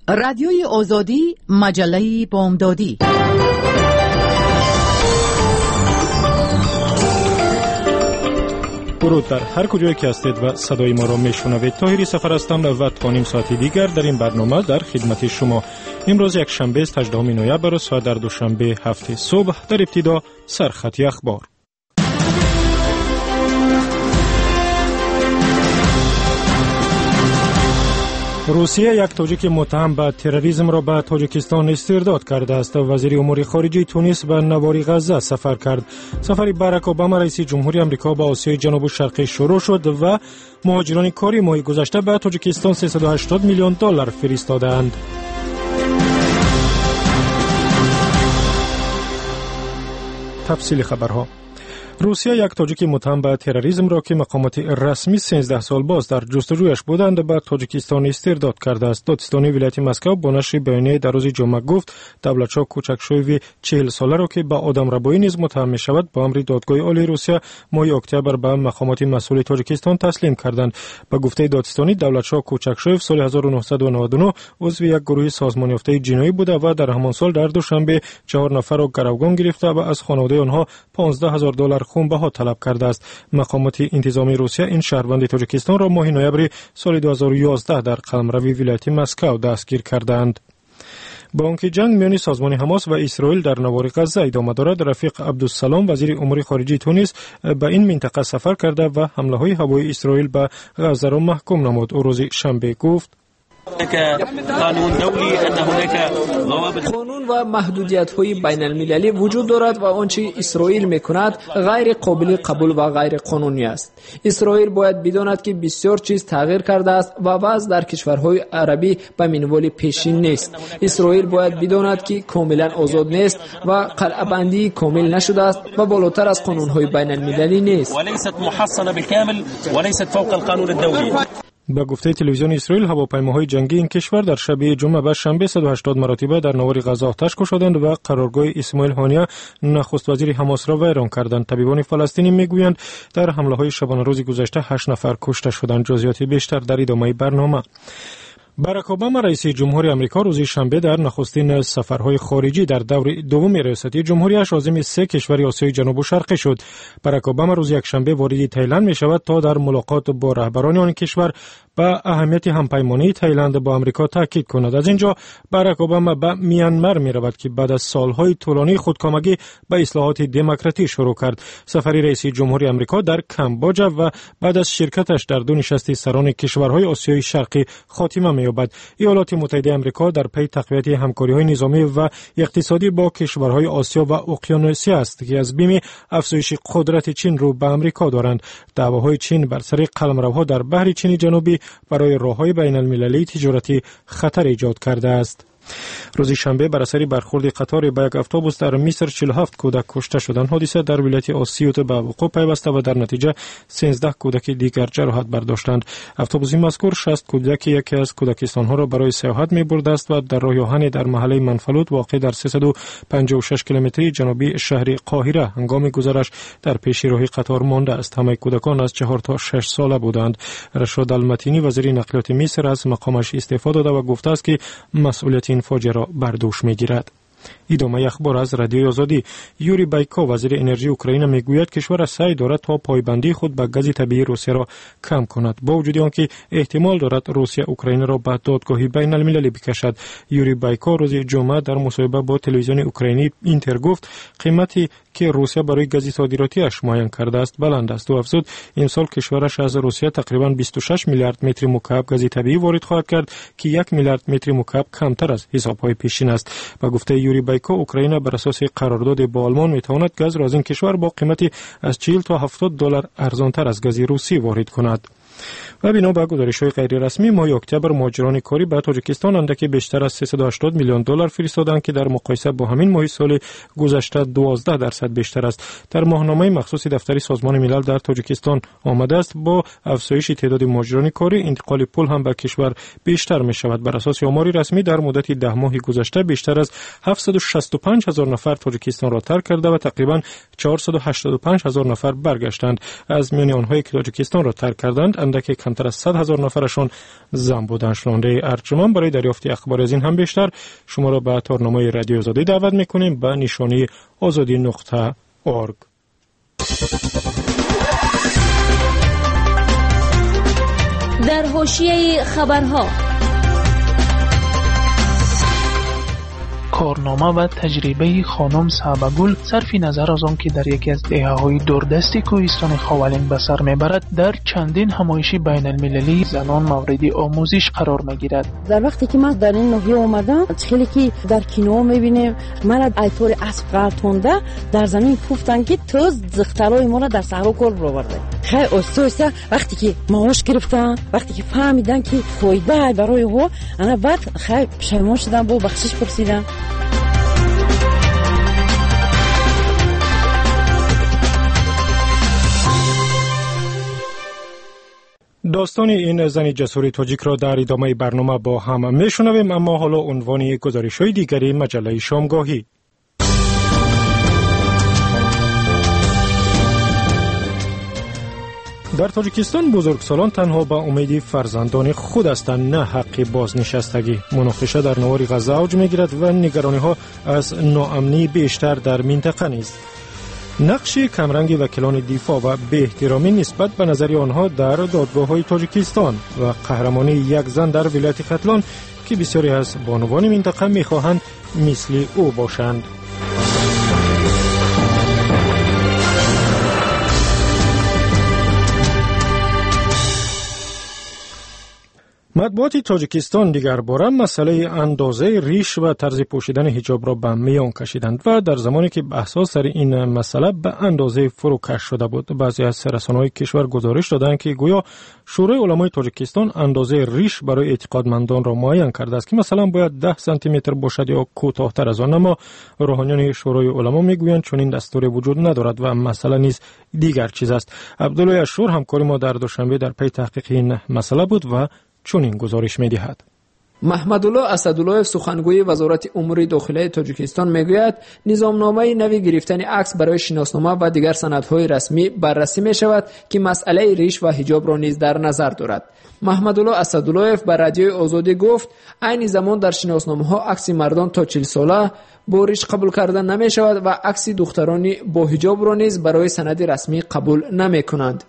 رادیوی آزادی، مجله بامدادی. درود در هر کجایی که هستید و صدای ما را میشنوید. طاهری سفر هستم و تا نیم ساعت دیگر در این برنامه در خدمت شما. امروز یک شنبه است 18 نوامبر، ساعت در دوشنبه هفته صبح. در ابتدا سرخط اخبار. روسیه یک تاجیک متهم به تروریسم را به تاجیکستان استرداد کرده است. وزیر امور خارجه تونس به نوار غزه سفر کرد. سفر باراک اوباما رئیس جمهوری آمریکا به آسیای جنوب شرقی شروع شد و مهاجران کاری ماه گذشته به تاجیکستان 380 میلیون دلار فرستادند. تفصیل خبرها. روسیه یک تاجیک متهم به تروریسم را که مقامات رسمی 13 سال باز در جستجویش بودند به تاجیکستان استرداد کرده است. دادستانی ولایت مسکو با نشر بیانیه در روز جمعه گفت دولتچاک کوچکشوی 40 ساله را که به آدمربایی نیز متهم می شود با امر دادگاه عالی روسیه ماه اکتبر به مقامات مسئول تاجیکستان تسلیم کردند. به گفته دادستانی دولتچاک کوچکشوی سال 1999 عضو یک گروه سازمان یافته جنایی بوده و در همان سال در دوشنبه 4 نفر را گروگان گرفته و از خانواده آنها $15,000 خونبها طلب کرده است. مقامات انتظامی روسیه این شهروند تاجیکستان را ماه نوامبر سال 2011 در قلمروی ولایت مسکو دستگیر کردند. با آنکه جنگ میان سازمان حماس و اسرائیل در نوار غزه ادامه دارد، رفیق عبدالسلام وزیر امور خارجه تونس به این منطقه سفر کرده و حمله‌های هوایی اسرائیل به غزه را محکوم نمود. او روز شنبه گفت قانون و محدودیت‌های بین المللی وجود دارد و آنچه اسرائیل می‌کند غیر قابل قبول و غیر قانونی است. اسرائیل باید بداند که بسیار چیز تغییر کرده است و وضع در کشورهای عربی به منوال پیشین نیست. اسرائیل باید بداند که کاملا آزاد نیست و قلعه‌بندی کامل نشده است و بالاتر از قانون‌های بین المللی نیست. وليست محصنة بالكامل وليست فوق القانون الدولي. با گفته تلویزیون اسرائیل هواپیماهای جنگی این کشور در شب جمعه و شنبه 180 مرتبه در نوار غزه آتش کشیدند و قرارگاه اسماعیل هانیه نخست وزیر حماس را ویران کردند. طبیبان فلسطینی میگویند در حمله‌های شبانه روز گذشته 8 نفر کشته شدند. جزئیات بیشتر در ادامه برنامه. باراک اوباما رئیس جمهوری آمریکا روز شنبه در نخستین سفرهای خارجی در دور دوم ریاستی جمهوریش عازم 3 کشور آسیای جنوب و شرقی شد. باراک اوباما روز یکشنبه وارد تایلند می شود تا در ملاقات با رهبران آن کشور به اهمیت همپیمانی تایلند با آمریکا تاکید کند. از اینجا باراک اوباما به میانمار می رود که بعد از سالهای طولانی خودکامگی به اصلاحات دموکراتی شروع کرد. سفر رئیس جمهوری آمریکا در کامبوجا و بعد از شرکتش در دو نشست سران کشورهای آسیای شرقی خاتمه می‌یابد. ایالات متحده آمریکا در پی تقویت همکاری‌های نظامی و اقتصادی با کشورهای آسیا و اقیانوسیه است که از بیم افزایش قدرت چین رو به آمریکا دارند. دعواهای چین بر سر قلمروها در بحر چین جنوبی برای راه‌های بین‌المللی تجارتی خطر ایجاد کرده است. روز شنبه بر اثر برخورد قطار با یک اتوبوس در مصر 47 کودک کشته شدند. حادثه در ولایت آسیوط به وقوع پیوسته و در نتیجه 13 کودک دیگر جراحت برداشتند. اتوبوس مذکور 60 کودک یکی از کودکستان‌ها را برای سیاحت می‌برده است و در راه آهن در محله منفلوط واقع در 356 کیلومتری جنوبی شهر قاهره هنگام گذرش در پیش راه قطار مانده است. همه کودکان از 4 تا 6 ساله بودند. رشاد المتینی وزیر نقلیات مصر از مقامش استعفا داده و گفته است که مسئولیت این فاجعه را بر دوش می‌گیرد. ادامه اخبار از رادیوی آزادی. یوری بایکو وزیر انرژی اوکراین میگوید کشور سعی دارد تا پایبندی خود به گاز طبیعی روسیه را کم کند با وجود آنکه احتمال دارد روسیه اوکراین را به دادگاه بین المللی بکشد. یوری بایکو روز جمعه در مصاحبه با تلویزیون اوکراینی اینتر گفت قیمتی که روسیه برای گاز صادراتیش معین کرده است بلند است و افزود امسال کشورش از روسیه تقریبا 26 میلیارد متر مکعب گاز طبیعی وارد خواهد کرد که 1 میلیارد متر مکعب کمتر از حساب‌های پیشین است. با گفته یوری بایکو اوکراین بر اساس قرارداد با آلمان میتواند گاز را از این کشور با قیمتی از 40 تا $70 ارزانتر از گاز روسی وارد کند. و بنا به گزارش‌های غیر رسمی ماه اکتبر مهاجران کاری به تاجیکستان اندکی بیشتر از 380 میلیون دلار فرستادند که در مقایسه با همین ماه سال گذشته 12% بیشتر است. در ماهنامه مخصوص دفتر سازمان ملل در تاجیکستان آمده است با افزایش تعداد مهاجران کاری انتقال پول هم به کشور بیشتر می شود. بر اساس آمار رسمی در مدت 10 ماه گذشته بیشتر از 765,000 نفر تاجیکستان را ترک کرده و تقریبا 485,000 نفر برگشتند. از میان آنهایی که تاجیکستان را ترک کردند شنونده که کمتر از 100,000 نفرشان زن بودند. شنونده ارجمند برای دریافت اخبار از این هم بیشتر شما را به تارنامه رادیو آزادی دعوت میکنیم به نشانی azadi.org. در حاشیه خبرها کارنامه و تجربه خانم صعبه‌گل صرف نظر از آن که در یکی از دهه‌های دوردست کوهستان خاولین به سر میبرد در چندین همایش بین المللی زنان مورد آموزش قرار میگیرد. در وقتی که من در این ناحیه اومدم خیلی که در کینو میبینیم من ایطور اسب قرتونده در زمین کوفتن که توز زخترای ما را در صحرا کل برآورده. خیلی آسوسه وقتی که معاش گرفتن وقتی که فهمیدن که فایده برای ها انا بعد خیلی پشیمان شدم با بخشش پرسیدم. داستان این زن جسور تاجیک را در ادامه برنامه با هم میشنویم، اما حالا عنوان گزارش‌های دیگری مجله شامگاهی. در تاجیکستان بزرگسالان تنها به امید فرزندان خود هستند، نه حق بازنشستگی. مناقشه در نوار غزه اوج میگیرد و نگرانی‌ها از ناامنی بیشتر در منطقه نیست. نقش کمرنگ وکیلان دفاع و بی احترامی نسبت به نظر آنها در دادگاه‌های تاجیکستان و قهرمانی یک زن در ولایت ختلان که بسیاری از بانوان منطقه می‌خواهند مثل او باشند. مطبوعات تاجیکستان دیگر باره مسئله اندازه ریش و طرز پوشیدن حجاب را به میان کشیدند و در زمانی که بحث‌ها سر این مسئله به اندازه فروکش شده بود، بعضی از رسانه‌های کشور گزارش دادند که گویا شورای علمای تاجیکستان اندازه ریش برای اعتقادمندان را معین کرده است که مثلا باید 10 سانتی متر باشد یا کوتاه‌تر از آن، اما روحانیان شورای علما میگویند چون این دستوری وجود ندارد و مسئله نیز دیگر چیز است. عبدالله اشور همکار ما در دوشنبه در پی تحقیق این مسئله بود و چون این گزارش می‌دهد. محمدالله اسدالله سخنگوی وزارت امور داخلی تاجیکستان میگوید نظامنامه نوی گرفتن عکس برای شناسنامه و دیگر سندهای رسمی بررسی می شود که مسئله ریش و حجاب را نیز در نظر دارد. محمدالله اسدالله به رادیوی آزادی گفت عین زمان در شناسنامه ها عکس مردان تا 40 ساله با ریش قبول کردن نمی شود و عکس دختران با حجاب را نیز برای سند رسمی قبول نمی کنند.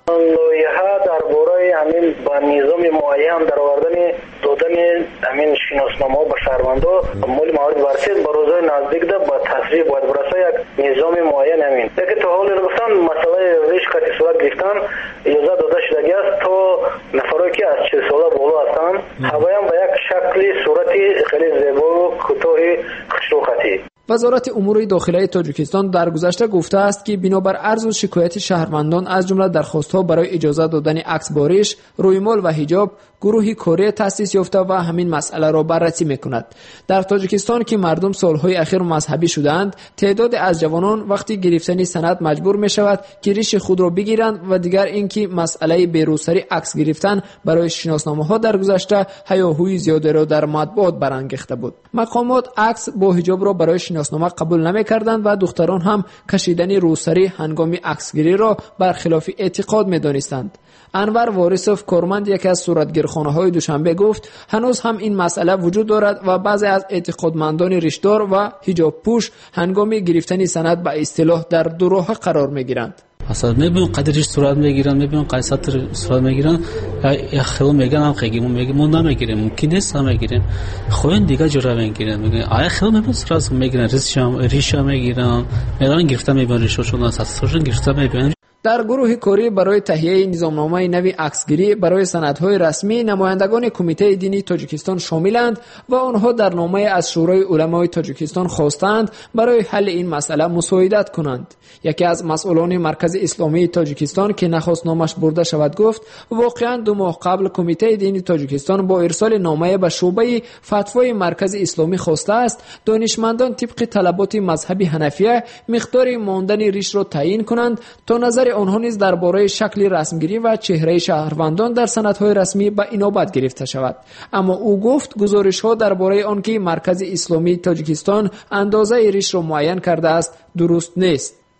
همین با نظام معین در آوردن دادن همین شناسنامه ها به شهروندان مول موارد ورسید به روزهای نزدیک ده با تصویب باید برسه یک نظام معین همین که تا حال گفتن مسئله ریش قطعی صورت گرفتن اجازه داده شدگی است تا نفرایی که از 40 ساله بالا هستند هوایم به یک شکلی صورتی خیلی زیبا و کوتاه خشروختی. وزارت امور داخلی تاجیکستان در گذشته گفته است که بنابر عرض و شکایت شهروندان از جمله درخواست‌ها برای اجازه دادن عکس با ریش، رویمال و حجاب، گروهی کاری تأسیس یافته و همین مسئله را بررسی می‌کند. در تاجیکستان که مردم سالهای اخیر مذهبی شدند، تعداد از جوانان وقتی گرفتن سند مجبور می‌شود که ریش خود را بگیرند و دیگر اینکه مسئله بی‌روسری عکس گرفتن برای شناسنامه‌ها در گذشته هیاهوی زیاده را در مطبوعات برانگیخته بود. مقامات عکس با حجاب را برای شناسنامه قبول نمی‌کردند و دختران هم کشیدن روسری هنگام عکسگیری را برخلاف اعتقاد می‌دانستند. انور وارثوف کارمند یکی از صورتگیرخانه‌های دوشنبه گفت هنوز هم این مسئله وجود دارد و بعضی از اعتقادمندان ریشدار و حجاب پوش هنگام گرفتن سند به اصطلاح در دو راه قرار می‌گیرند. اصلا میبینم قدرش صورت میگیرن، میبینم قیصر صورت میگیرن، یا خیلی میگن هم خیلی میگم ما نمیگیریم، ممکن نیست نمیگیریم، خوین دیگه جوره میگیرن، میگن آیا خیلی میبینم صورت میگیرن، ریش میگیرن، میدان گرفته میبینن، ریششون اساسشون گرفته میبینن. در گروه کاری برای تهیه نظامنامه نوی عکسگیری برای سندهای رسمی نمایندگان کمیته دینی تاجیکستان شاملند و آنها در نامه از شورای علمای تاجیکستان خواستند برای حل این مسئله مساعدت کنند. یکی از مسئولان مرکز اسلامی تاجیکستان که نخواست نامش برده شود گفت واقعا 2 ماه قبل کمیته دینی تاجیکستان با ارسال نامه به شعبه فتوای مرکز اسلامی خواسته است دانشمندان طبق طلبات مذهبی حنفیه مقدار ماندن ریش را تعیین کنند تا نظر آنها نیز درباره شکل رسمگیری و چهره شهروندان در سندهای رسمی به اینابت گرفته شود. اما او گفت گزارش‌ها درباره آنکه مرکز اسلامی تاجیکستان اندازه ریش را معین کرده است درست نیست.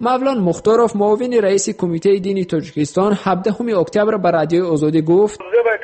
مولان مختاروف معاون رئیس کمیته دینی تاجیکستان 17 اکتبر به رادیوی آزادی گفت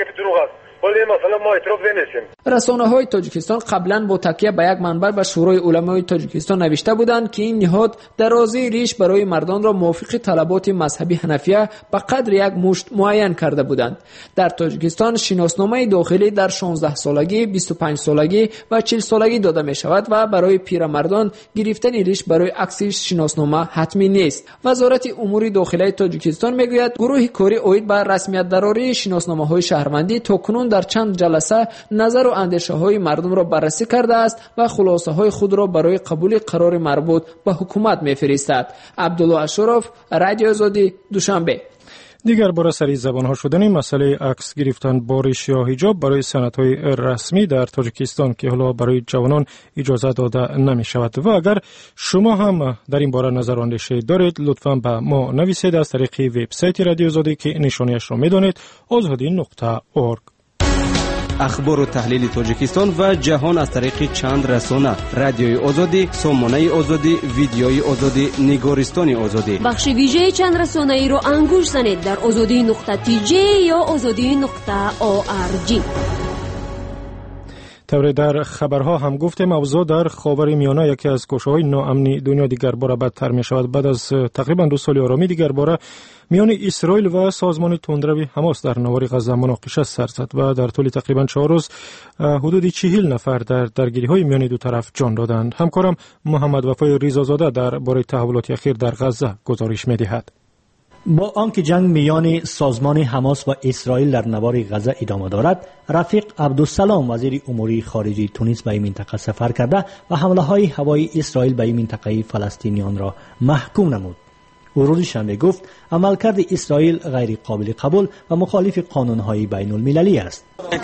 رسانه‌های تاجیکستان قبلا با تکیه به یک منبر به شورای علمای تاجیکستان نوشته بودند که این نهاد درازی ریش برای مردان را موافق طلبات مذهبی حنفیه به قدر یک مشت معین کرده بودند. در تاجیکستان شناسنامه داخلی در 16 سالگی، 25 سالگی و 40 سالگی داده می شود و برای پیرمردان گرفتن ریش برای عکس شناسنامه حتمی نیست. وزارت امور داخلی تاجیکستان میگوید گروه کاری اید به رسمیت دراری شناسنامه‌های شهروندی تاکنون در چند جلسه نظر و اندیشه های مردم را بررسی کرده است و خلاصه های خود را برای قبول قرار مربوط به حکومت میفرستد. عبدالله اشرف، رادیو آزادی، دوشنبه. دیگر بار سری زبانها شدن مسئله عکس گرفتن بارش یا حجاب برای سنت‌های رسمی در تاجیکستان که حالا برای جوانان اجازه داده نمی شود و اگر شما هم در این باره نظر و اندیشه دارید لطفاً به ما نویسید از طریق وبسایت رادیو آزادی که نشانیش را می‌دانید azadi.org. اخبار و تحلیل تاجیکستان و جهان از طریق چند رسانه: رادیوی آزادی، سامانه آزادی، ویدیوی آزادی، نگارستان آزادی. بخش ویژه چند رسانه ای رو انگوش زنید در azadi.tj یا azadi.org. طور در خبرها هم گفتیم اوضاع در خاور میانه یکی از گوشه‌های ناامنی دنیا دیگر باره بدتر می شود. بعد از تقریبا 2 سال آرامی دیگر باره میان اسرائیل و سازمان تندروی حماس در نوار غزه مناقشه سر زد و در طول تقریبا 4 روز حدود 40 نفر در درگیری‌های میان دو طرف جان دادند. همکارم محمد وفای ریزازاده درباره تحولات اخیر در غزه گزارش می‌دهد. با آنکه جنگ میان سازمان حماس و اسرائیل در نوار غزه ادامه دارد، رفیق عبدالسلام وزیر امور خارجه تونس به این منطقه سفر کرده و حمله‌های هوایی اسرائیل به این منطقه فلسطینیان را محکوم نمود. او روز شنبه گفت عملکرد اسرائیل غیر قابل قبول و مخالف قانون‌های بین المللی است.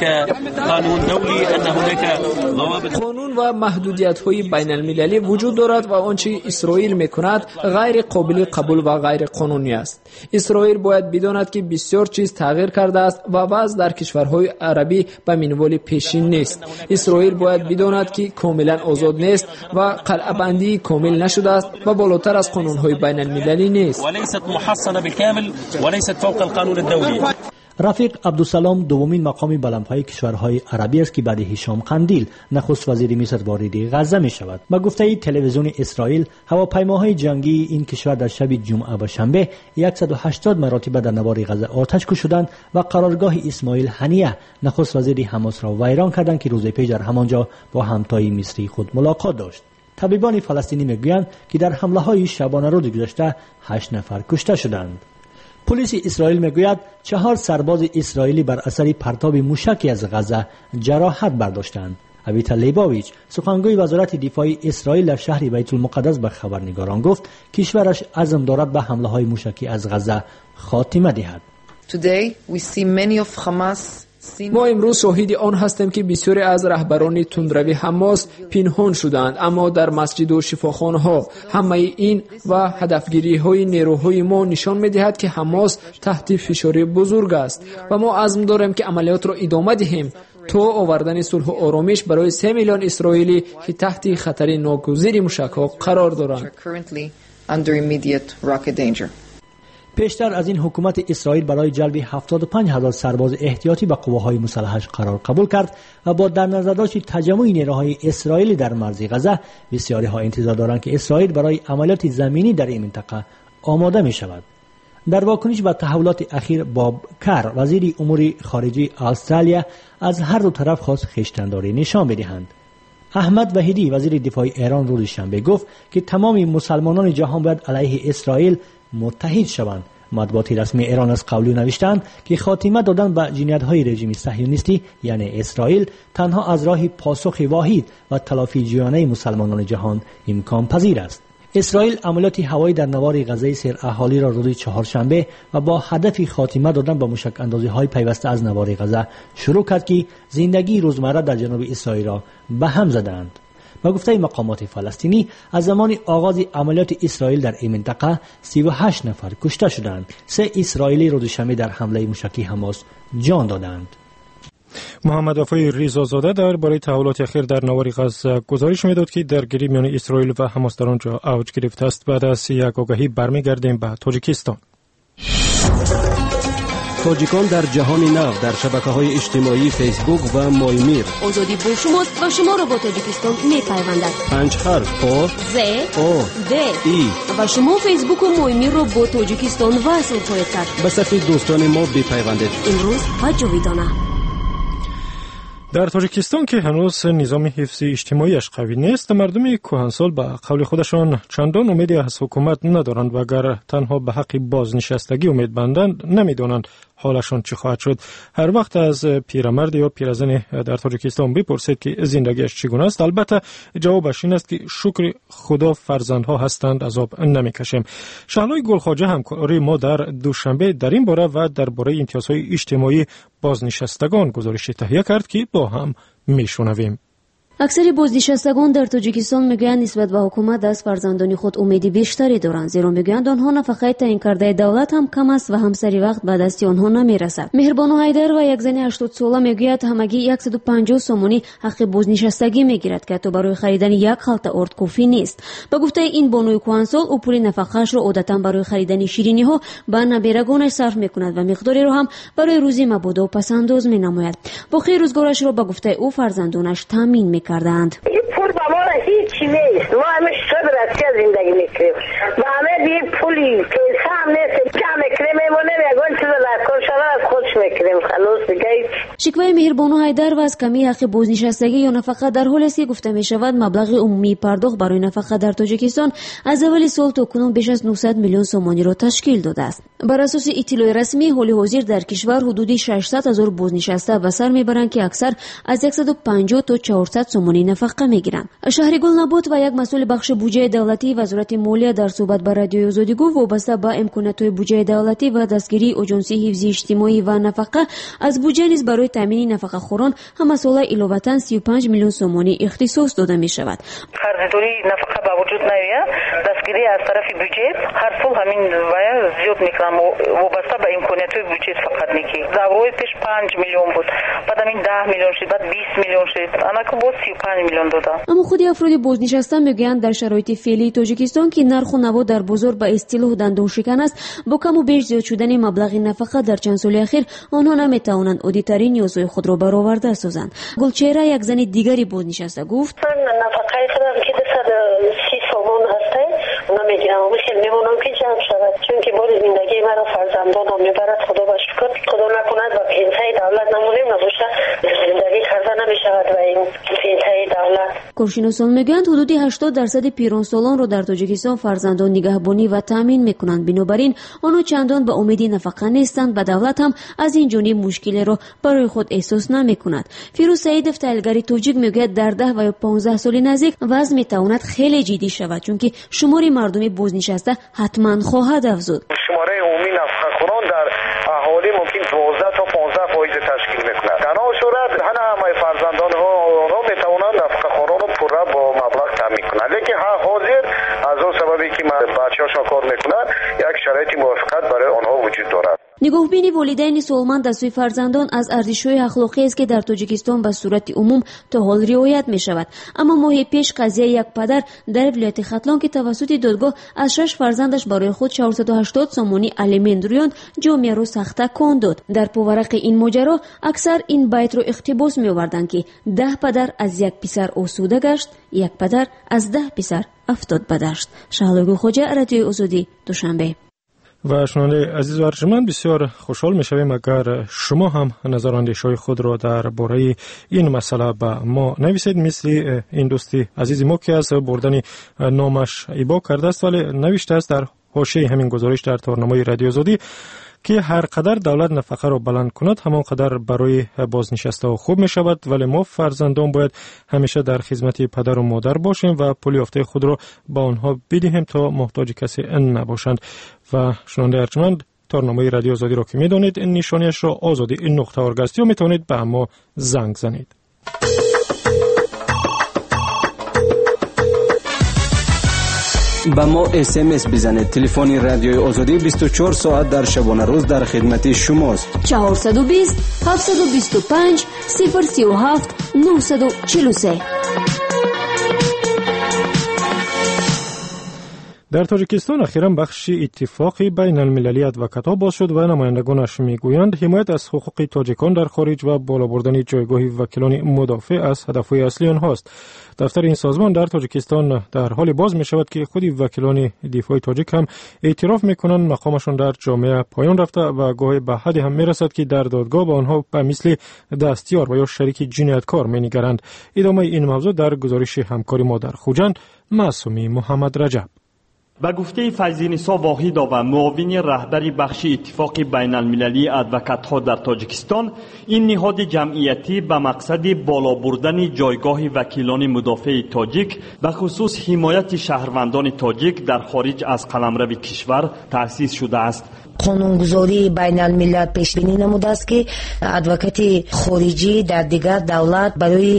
قانون و محدودیت‌های بین المللی وجود دارد و آنچه اسرائیل می‌کند غیر قابل قبول و غیر قانونی است. اسرائیل باید بداند که بسیار چیز تغییر کرده است و وضع در کشورهای عربی به منوال پیشین نیست. اسرائیل باید بداند که کاملا آزاد نیست و قلعه‌بندی کامل نشده است و بالاتر از قانون‌های بین المللی نیست. وليست محصنة بالكامل وليست فوق القانون الدولي. رفیق عبدالسلام دومین مقام بلندپای کشورهای عربی است که بعد هشام قندیل نخست وزیر مصر وارد غزه می شود. با گفته تلویزیون اسرائیل، هواپیماهای جنگی این کشور در شب جمعه و شنبه 180 مرتبه در نوار غزه آتش کشیدند و قرارگاه اسماعیل هنیه نخست وزیر حماس را ویران کردند که روز پیش در همانجا با همتای مصری خود ملاقات داشت. طبیبان فلسطینی میگویند که در حمله‌های شبانه روز گذشته 8 نفر کشته شدند. پلیس اسرائیل میگوید 4 سرباز اسرائیلی بر اثر پرتاب موشکی از غزه جراحت برداشتند. ابیتا لیباویچ، سخنگوی وزارت دفاع اسرائیل در شهر بیت المقدس به خبرنگاران گفت کشورش عزم دارد به حمله‌های موشکی از غزه خاتمه دهد. ما امروز شاهد آن هستیم که بسیاری از رهبران تندروی حماس پنهان شدند، اما در مسجد و شفاخانه‌ها. همه این و هدفگیری‌های نیروهای ما نشان می‌دهد که حماس تحت فشار بزرگ است و ما عزم داریم که عملیات را ادامه دهیم تا آوردن صلح و آرامش برای 3 میلیون اسرائیلی که تحت خطر ناگزیر موشک‌ها قرار دارند. پیشتر از این حکومت اسرائیل برای جلب 75,000 سرباز احتیاطی به قواهای مسلحش قرار قبول کرد و با در نظر داشت تجمع نیروهای اسرائیلی در مرز غزه، بسیاری ها انتظار دارند که اسرائیل برای عملیات زمینی در این منطقه آماده می شود. در واکنش به تحولات اخیر، باب کر، وزیر امور خارجه استرالیا، از هر دو طرف خواست خویشتنداری نشان بدهند. احمد وحیدی، وزیر دفاع ایران، روز شنبه گفت که تمام مسلمانان جهان باید علیه اسرائیل متحد شوند. مطبوعات رسمی ایران از قولی نوشتند که خاتمه دادن به جنایت‌های رژیم صهیونیستی یعنی اسرائیل تنها از راه پاسخ واحد و تلافی جویانه مسلمانان جهان امکان پذیر است. اسرائیل عملیات هوایی در نوار غزه سر اهالی را روز چهارشنبه و با هدف خاتمه دادن به موشک اندازی‌های پیوسته از نوار غزه شروع کرد که زندگی روزمره در جنوب اسرائیل را به هم زدند. با گفته مقامات فلسطینی، از زمان آغاز عملیات اسرائیل در این منطقه 38 نفر کشته شدند. 3 اسرائیلی روز شنبه در حمله موشکی حماس جان دادند. محمد وفای ریزازاده درباره تحولات اخیر در نوار غزه گزارش میداد که درگیری میان اسرائیل و حماس در آنجا اوج گرفته است. بعد از یک آگهی برمیگردیم به تاجیکستان. تاجیکان در جهان نو در شبکه‌های اجتماعی فیسبوک و مایمیر. آزادی با شماست و شما را با تاجیکستان می‌پیوندد. 5 حرف او ز او د ای و شما فیسبوک و مایمیر را با تاجیکستان وصل خواهید کرد. به صفحه دوستان ما بپیوندید. امروز و جاویدانه. در تاجیکستان که هنوز نظام حفظی اجتماعیش قوی نیست، مردم کهنسال به قول خودشان چندان امیدی از حکومت ندارند و اگر تنها به حق بازنشستگی امید بندند نمیدانند حالشان چی خواهد شد. هر وقت از پیرمرد یا پیرزن در تاجیکستان بپرسید که زندگیش چگونه است، البته جوابش این است که شکر خدا فرزندها هستند، عذاب نمیکشیم. شهلای گلخواجه همکاری ما در دوشنبه در این باره و درباره امتیازهای اجتماعی بازنشستگان گزارش تهیه کرد که با هم میشنویم. اکثر بازنشستگان در تاجیکستان میگویند نسبت به حکومت از فرزندان خود امیدی بیشتری دارند، زیرا میگویند آنها نفقه تعیین کرده دولت هم کم است و هم سری وقت به دست آنها نمیرسد. مهربانو حیدر و یک زن 80 ساله میگوید همگی 150 سومونی حق بازنشستگی میگیرد که تا برای خریدن یک خلطه آرد کافی نیست. به گفته این بانوی کهنسال، او پول نفقه‌اش را عادتا برای خریدن شیرینی ها به نبیرگانش صرف میکند و مقداری را هم برای روزی مبادا و پسنداز مینماید. باقی روزگارش را به گفته او فرزندانش تامین کردند. این پول با ما هیچی نیست. ما همه شب راستی زندگی میکنیم و همه این پولی پیسه هم نیست. جمع میکنیم میمونیم یکان چیز لکن شما از خودش میکنیم خلاص دیگه. شکوه مهربانو حیدر و از کمی حق بازنشستگی یا نفقه در حال است که گفته می شود مبلغ عمومی پرداخت برای نفقه در تاجیکستان از اول سال تا کنون بیش از 900 میلیون سومانی را تشکیل داده است. بر اساس اطلاع رسمی حال حاضر در کشور حدود 600,000 بازنشسته به سر میبرند که اکثر از 150 تا 400 سومانی نفقه میگیرند. شهریگل نبات و یک مسئول بخش بودجه دولتی وزارت مالیه در صحبت با رادیوی آزادی گفت وابسته به امکانات بودجه دولتی و دستگیری اجنسی حفظی اجتماعی و نفقه از بودجه نیز برای تامین نفقه خوران هم ساله علاوه 35 میلیون سومانی اختصاص داده می شود. قرضداری نفقه با وجود نمیاد، دستگیری از طرف بودجه هر سال همین وای زیاد میکنم وابسته به امکانات بودجه فقط نیکی. دورای پیش 5 میلیون بود، بعد همین 10 میلیون شد، بعد 20 میلیون شد، انا که بود 35 میلیون داده. اما خود افراد بازنشسته میگویند در شرایط فعلی تاجیکستان که نرخ و نوا در بازار به اصطلاح دندان شکن است، با کم و بیش زیاد شدن مبلغ نفقه در چند سال اخیر آنها نمیتوانند عادی‌ترین نیازهای خود را برآورده سازند. گلچهره یک زن دیگری بازنشسته گفت نفقه خودم که 230 سومون هسته نمیگیرم و خیلی میمونم که جمع شود، چون که بار زندگی مرا فرزندانم میبرد. خدا با شکر، خدا نکند و پنسیه دولت نمونیم نباشه زندگی کرده نمیشود و این پنسیه دولت. کارشناسان میگویند حدود 80% پیرانسالان را در تاجیکستان فرزندان نگهبانی و تامین میکنند، بنابراین آنها چندان به امیدی نفقه نیستند و دولت هم از این جانب مشکلی را برای خود احساس نمیکند. فیروز سعید افطالگری توجیک میگوید در 10 و 15 سال نزدیک وضع میتواند خیلی جدی شود، چون که شمار مردم بازنشسته حتما خواهد افزود. شماره عمومی نفقه خوران در اهالی ممکن 12 تا 15% تشکیل میکند. در آن صورت همه فرزندان ها میتوانند نفقه خوران را پورا با مبلغ تامین کنند، لیکن حاضر از اون سببی که بچه‌هاشون کار میکنند یک شرایط موافقت برای آنها وجود دارد. نگاهبین والدین سالمند از سوی فرزندان از ارزش‌های اخلاقی است که در تاجیکستان به صورت عموم تا حال رعایت می شود. اما ماه پیش قضیه یک پدر در ولایت ختلان که توسط دادگاه از 6 فرزندش برای خود 480 سومانی الیمنت رویاند جامعه را سخته کند داد. در پاورق این ماجرا اکثر این بیت را اقتباس می آوردند که 10 پدر از یک پسر آسوده گشت، یک پدر از 10 پسر افتاد به دشت. شهلا گلخواجه، رادیوی آزادی، دوشنبه. و شنونده عزیز و ارجمند، بسیار خوشحال می‌شویم اگر شما هم نظر و اندیشه‌های خود را درباره این مسئله به ما نویسید، مثل این دوستی عزیز ما که از بردن نامش ابا کرده است ولی نوشته است در حاشیه همین گزارش در تارنمای رادیو آزادی که هر قدر دولت نفقه را بلند کند همان قدر برای بازنشسته ها خوب می شود، ولی ما فرزندان باید همیشه در خدمت پدر و مادر باشیم و پول یافته خود را با آنها بدهیم تا محتاج کسی نباشند. و شنونده ارجمند، تارنمای رادیو آزادی را که می دانید این نشانیش را آزادی این نقطه آرگستی و می توانید به ما زنگ زنید. به ما SMS بزنید. تلفن رادیوی آزادی 24 ساعت در شبانه روز در خدمت شماست. 420 725 037 943. در تاجیکستان اخیراً بخش اتفاقی بین المللی ادوکات‌ها باز شد و نمایندگانش میگویند حمایت از حقوق تاجیکان در خارج و بالا بردن جایگاه وکیلان مدافع از هدفهای اصلی آنهاست. دفتر این سازمان در تاجیکستان در حال باز می شود که خود وکیلان دفاع تاجیک هم اعتراف میکنند مقامشان در جامعه پایان رفته و گاهی به حدی هم میرسد که در دادگاه به آنها به مثل دستیار و یا شریک جنایتکار مینگرند. ادامه این موضوع در گزارش همکاری ما در خوجند. معصومی محمد رجب. به گفته فیض‌نسا واحدова معاون رهبری بخش اتفاق بین المللی ادوکات‌ها در تاجیکستان، این نهاد جمعیتی به مقصد بالا بردن جایگاه وکیلان مدافع تاجیک به خصوص حمایت شهروندان تاجیک در خارج از قلمرو کشور تأسیس شده است. قانونگذاری بین الملل پیش بینی نموده است که ادوکات خارجی در دیگر دولت برای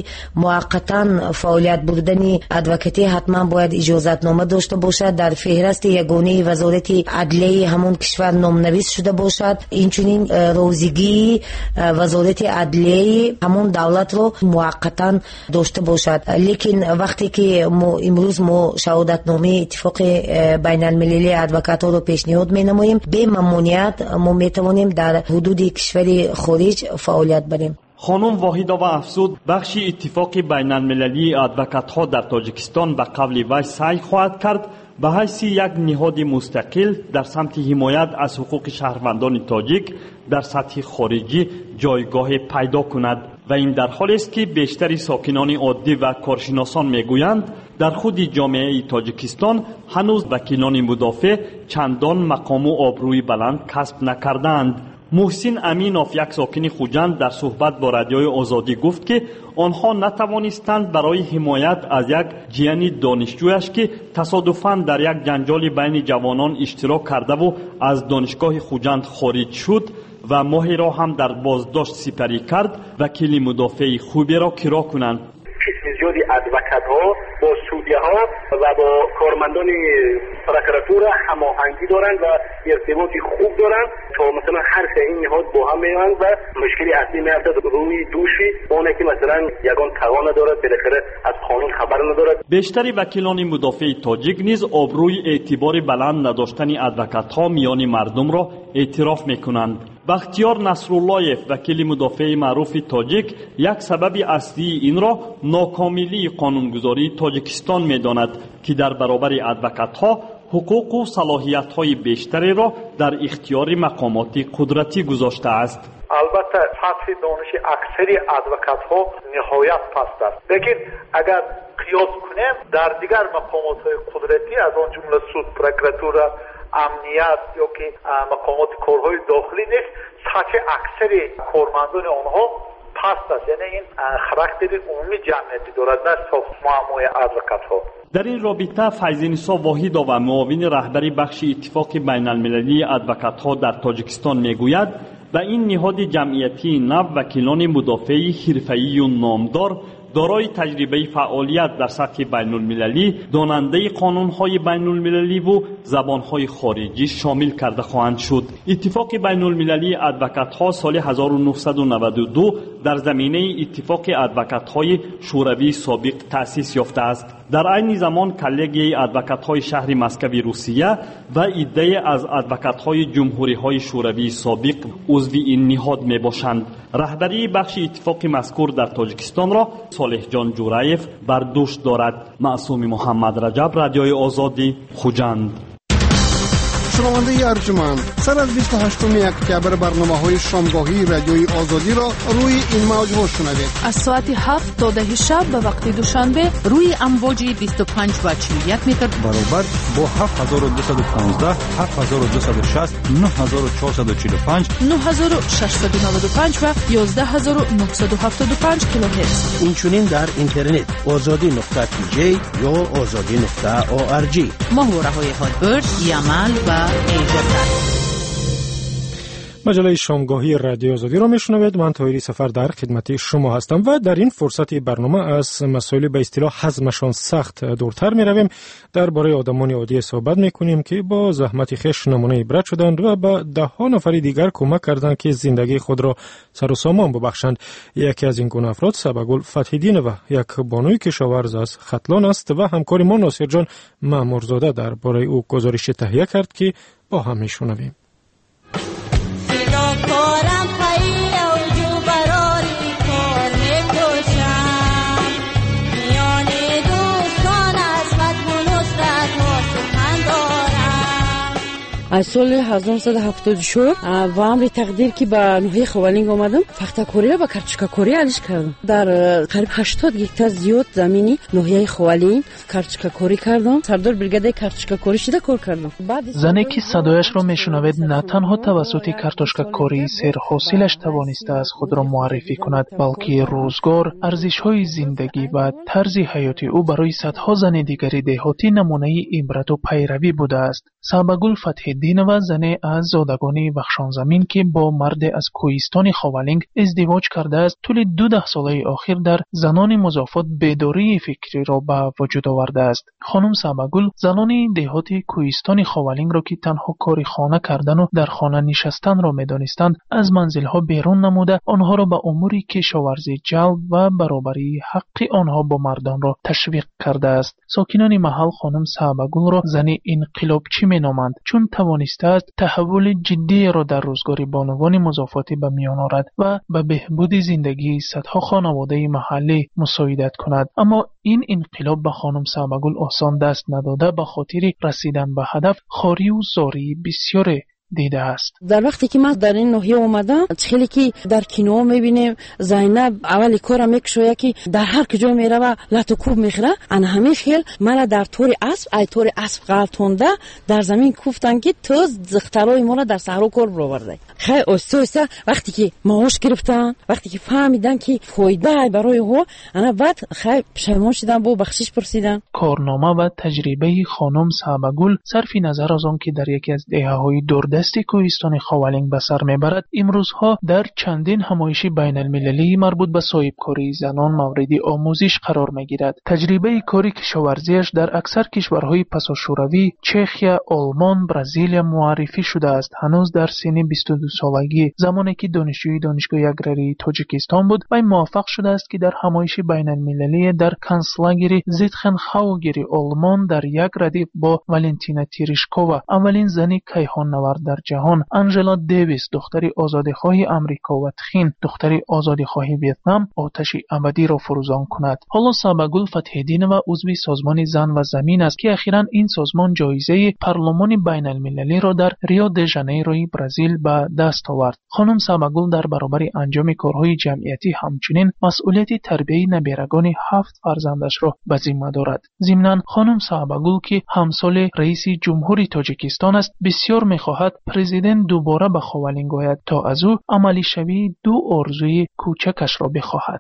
موقتا فعالیت بردن ادوکاتی حتما باید اجازت نامه داشته باشد، در فهرست یگانه وزارت عدلیه همون کشور نامنویس شده باشد. اینچنین روزگی وزارت عدلیه همون دولت رو موقتا داشته باشد. لیکن وقتی که امروز ما شهادتنامه اتفاق بین المللی ادوکات‌ها رو پیشنهاد می‌نماییم، به ممنوعیت ما میتوانیم در حدود کشور خارج فعالیت بریم. خانم واحدова افزود بخش اتفاق بین المللی ادوکات‌ها در تاجیکستان به قول وی سعی خواهد کرد به حیث یک نهاد مستقل در سمت حمایت از حقوق شهروندان تاجیک در سطح خارجی جایگاه پیدا کند و این در حالی است که بیشتر ساکنان عادی و کارشناسان میگویند در خود جامعه تاجیکستان هنوز وکیلان مدافع چندان مقام و آبروی بلند کسب نکردند. محسن امینوف یک ساکن خوجند در صحبت با رادیوی آزادی گفت که آنها نتوانستند برای حمایت از یک جیان دانشجویش که تصادفاً در یک جنجال بین جوانان اشتراک کرده و از دانشگاه خوجند خارج شد و ماهی را هم در بازداشت سپری کرد، وکیل مدافع خوبی را کرا کنند. زیادی ادوکات‌ها با سودیه‌ها و با کارمندان پروکراتور هماهنگی دارند و ارتباطی خوب دارند تا مثلا هر سه این نهاد با هم میاند و مشکلی اصلی میافتد روی دوشی اونه که مثلا یگان توان ندارد، بالاخره از قانون خبر ندارد. بیشتر وکیلان مدافع تاجیک نیز آبروی اعتبار بلند نداشتن ادوکات‌ها میان مردم را اعتراف میکنند. بختیار نصراللهیف وکیل مدافع معروف تاجیک یک سبب اصلی این را ناکاملی قانونگذاری تاجیکستان می‌داند که در برابر ادوکات‌ها حقوق و صلاحیت‌های بیشتری را در اختیار مقامات قدرتی گذاشته است. البته سطح دانش اکثری ادوکات‌ها نهایت پست است، لیکن اگر قیاس کنیم در دیگر مقامات قدرتی از آن جمله سود، پروکراتور، امنیت یا که مقامات کارهای داخلی نیست، سطح اکثری کارمندان آنها پست است. یعنی این خاراکتر عمومی جمعیتی دارد، نه صرف معمای ادوکات‌ها. در این رابطه فیض‌نسا واحدова معاون رهبری بخش اتفاق بین المللی ادوکات‌ها در تاجیکستان میگوید و این نهاد جمعیتی نو وکیلان مدافع حرفه‌ای و نامدار دارای تجربه فعالیت در سطح بین المللی، داننده قانون‌های بین المللی و زبان‌های خارجی شامل کرده خواهند شد. اتفاق بین المللی ادوکات‌ها سال 1992 در زمینه اتفاق ادوکات‌های شوروی سابق تأسیس یافته است. در عین زمان کلگی ادوکات‌های شهر مسکو روسیه و عده از ادوکات‌های جمهوری‌های شوروی سابق عضو این نهاد میباشند. رهبری بخش اتفاق مذکور در تاجیکستان را صالح جان جورایف بر دوش دارد. معصوم محمد رجب، رادیوی آزادی، خوجند. شنونده ارجمند، سر از 28 اکتبر برنامه‌های شامگاهی رادیوی آزادی را روی این موج شنوید. از ساعت 7 تا 10 شب به وقت دوشنبه روی امواج 25 و 41 متر برابر با 7215، 7260، 9445، 9695 و 11975 کیلوهرتز. اینچنین در اینترنت azadi.tj یا azadi.org. ماهواره‌های هادبرد، یمل و مجله شامگاهی رادیو آزادی را میشنوید. من طاهری سفر در خدمت شما هستم و در این فرصت برنامه از مسائل به اصطلاح هضمشان سخت دورتر میرویم. درباره آدمان عادی صحبت میکنیم که با زحمت خویش نمونه عبرت شدند و به ده ها نفر دیگر کمک کردند که زندگی خود را سر و سامان ببخشند. یکی از این گونه افراد سبگل فتح‌الدین و یک بانوی کشاورز از ختلان است و همکار ما ناصر جان مامورزاده درباره او گزارش تهیه کرد که با هم میشنویم. کارم خیلی و جو براری کار میکشم میان دوستان از ختم و نصرت ها سخن دارم. از سال 1974 و امر تقدیر که به ناحیه خوالینگ آمدم فختکاری را با کرچککاری علش کردم. در قریب 80 گکتار زیاد زمینی ناحیه خوالینگ کرچککاری کردم. سردار بریگاد کرچککاری شده کار کردم. زنی که صدایش را میشنوید نه تنها توسط کرتوشککاری سرحاصلش توانسته از خود را معرفی کند، بلکه روزگار، ارزش‌های زندگی و طرز حیاتی او برای صدها زن دیگری دهاتی نمونه عبرت و پیروی بوده است. سبگل فتح‌الدین و زن از زادگان بخشان زمین که با مرد از کوهستان خوالینگ ازدواج کرده است، طول 12 ساله اخیر در زنان مضافات بیداری فکری را به وجود آورده است. خانم سبگل زنان دهات کوهستان خوالینگ را که تنها کار خانه کردن و در خانه نشستن را می‌دانستند، از منزل‌ها بیرون نموده آنها را به امور کشاورزی جلب و برابری حق آنها با مردان را تشویق کرده است. ساکنان محل خانم سبگل را زن انقلابچی می‌نامند، چون توانسته است تحول جدی را در روزگار بانوان مضافاتی به میان آورد و به بهبود زندگی صدها خانواده محلی مساعدت کند. اما این انقلاب به خانم سبگل آسان دست نداده، به خاطر رسیدن به هدف خاری و زاری بسیار دیده است. در وقتی که من در این ناحیه اومدم، خیلی که در کینو میبینیم زینب اولی کارا میکشه که در هر کجا میره و لاتو کوب میخره، انا همین خیل مرا در طور اسب ای طور اسب غلطونده در زمین کوفتن که تو زخترای ما را در صحرا کار برآورده. خیلی اوستوسه وقتی که معاش گرفتن، وقتی که فهمیدن که فایده برای او، انا بعد خیلی پشیمان شدن، با بخشش پرسیدن. کارنامه و تجربه خانم سبگل صرف نظر از آن که در یکی از دهه‌های دست کوهستان خوالینگ به سر میبرد، امروزها در چندین همایش بین المللی مربوط به صاحبکاری زنان مورد آموزش قرار میگیرد. تجربه کاری کشاورزیش در اکثر کشورهای پساشوروی، چخیا، آلمان، برزیل معرفی شده است. هنوز در سن 22 سالگی، زمانی که دانشجوی دانشگاه اگراری تاجیکستان بود، و موفق شده است که در همایش بین المللی در کنسلاگری زیتخنخاوگری آلمان در یک ردیف با والنتینا تیریشکووا، اولین زنی کیهان نورد در جهان، آنژلا دیویس دختر آزادیخواه امریکا و تخین دختر آزادیخواه ویتنام آتش ابدی را فروزان کند. حالا سبگل فتح‌الدین و عضو سازمان زن و زمین است که اخیراً این سازمان جایزه پارلمان بین المللی را در ریو د ژانیروی برزیل به دست آورد. خانم سبگل در برابر انجام کارهای جمعیتی همچنین مسئولیت تربیت نبیرگان 7 فرزندش را به ذمه دارد. ضمناً خانم سبگل که همسال رئیس جمهوری تاجیکستان است، بسیار می‌خواهد پرزیدنت دوباره به خوالینگ آید تا از او عملی شوی 2 آرزوی کوچکش را بخواهد.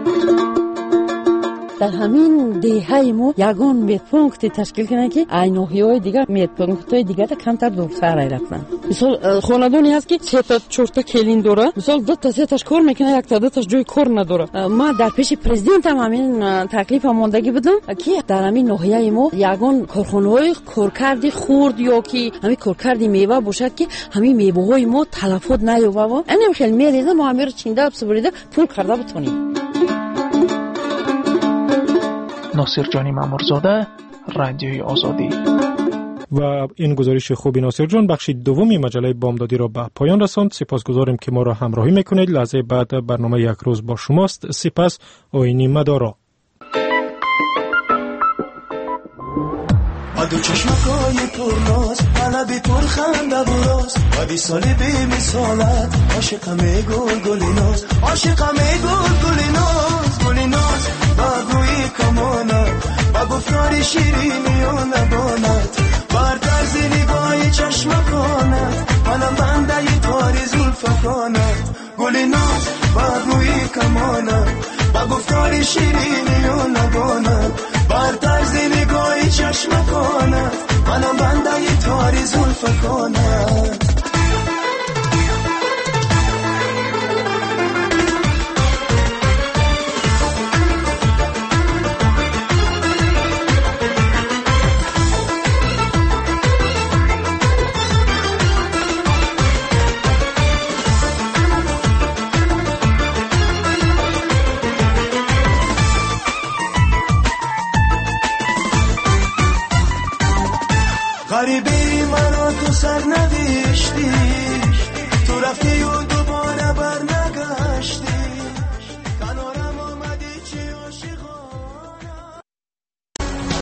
در همین دهه ما یگان میدپونکت تشکیل کنه که این ناحیه‌های دیگر میدپونکت‌های دیگر کمتر دورتر رفتن. مثلا خاندانی هست که 3 تا 4 تا کلین داره، مثلا 2 تا 3 تاش کار میکنه، 1 تا 2 تاش جای کار نداره. ما در پیش پرزیدنت هم همین تکلیف ماندگی بودم که در همین ناحیه ما یگان کارخانه‌های کارکردی خرد یا که همین کارکردی میوه باشد که همین میوه‌های ما تلفات نیوه و اینم خیلی میریزه ما همین رو چینده بسپریده پول کرده بتونیم. ناصر جانی مامورزاده، رادیوی آزادی. و این گزارش خوبی ناصر جان بخش دومی مجله بامدادی را به پایان رساند. سپاسگزاریم که ما را همراهی میکنید. لحظه بعد برنامه یک روز با شماست. سپس آیینی مدارا. دو چشمکای پرناز قلبی پرخنده و راز و بی سالی بی مثالت عاشقم گل ناز عاشقم گل ناز بگوی کمانت و گفتاری شیرینی و نبانت بر طرز نگاه چشمکانت منم بنده تاری زلفکانت گل ناز بگوی کمانت و گفتاری شیرینی و نبانت بر طرز نگاه چشمکانت منم بنده تاری زلفکانت غریبی منو تو سر ندیشتی تو رفتی و دوباره